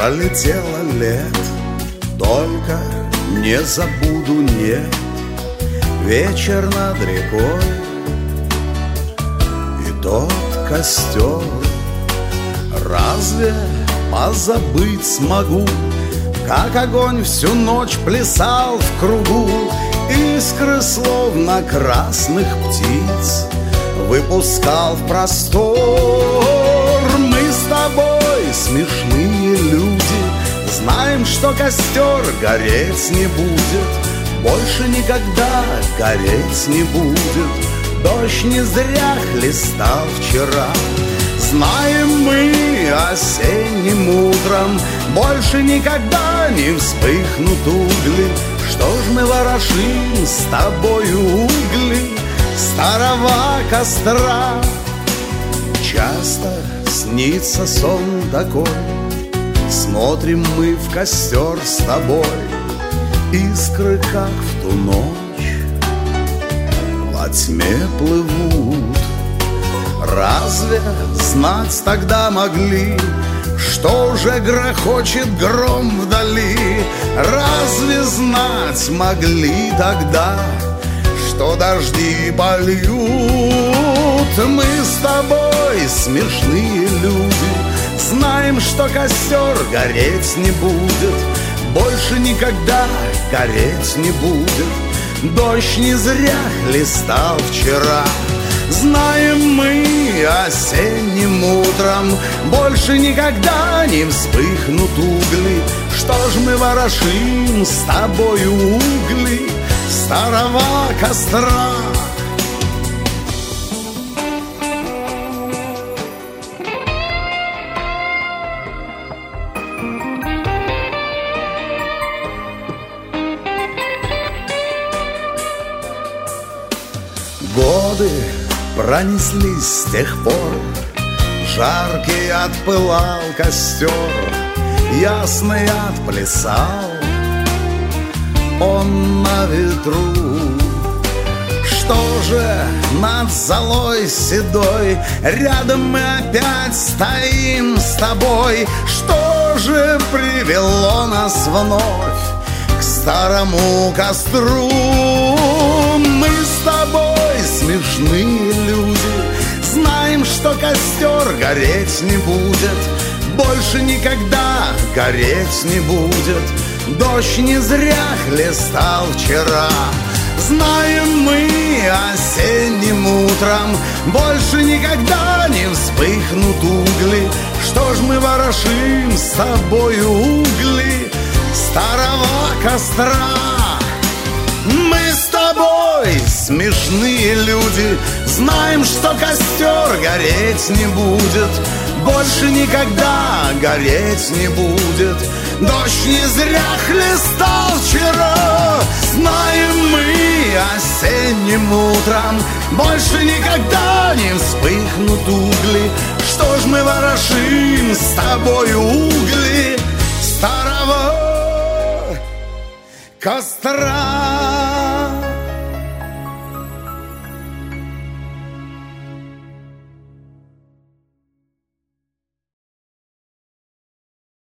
пролетело лет, только не забуду, нет, вечер над рекой и тот костер. Разве позабыть смогу, как огонь всю ночь плясал в кругу, искры словно красных птиц выпускал в простор. Мы с тобой смешные люди, знаем, что костер гореть не будет, больше никогда гореть не будет. Дождь не зря хлестал вчера, знаем мы осенним утром, больше никогда не вспыхнут угли. Что ж мы ворошим с тобою угли старого костра? Часто снится сон такой, смотрим мы в костер с тобой, искры, как в ту ночь, во тьме плывут. Разве знать тогда могли, что уже грохочет гром вдали? Разве знать могли тогда, что дожди польют? Мы с тобой смешные люди, знаем, что костер гореть не будет, больше никогда гореть не будет. Дождь не зря хлестал вчера, знаем мы осенним утром, больше никогда не вспыхнут угли. Что ж мы ворошим с тобою угли старого костра? Годы пронеслись с тех пор, жаркий отпылал костер, ясный отплясал он на ветру. Что же над золой седой рядом мы опять стоим с тобой? Что же привело нас вновь к старому костру? Мы с тобой смешные люди, знаем, что костер гореть не будет, больше никогда гореть не будет. Дождь не зря хлестал вчера, знаем мы осенним утром, больше никогда не вспыхнут угли. Что ж мы ворошим с тобою угли старого костра? Мы с тобой смешные люди, знаем, что костер гореть не будет, больше никогда гореть не будет. Дождь не зря хлестал вчера, знаем мы осенним утром, больше никогда не вспыхнут угли. Что ж мы ворошим с тобой угли старого костра?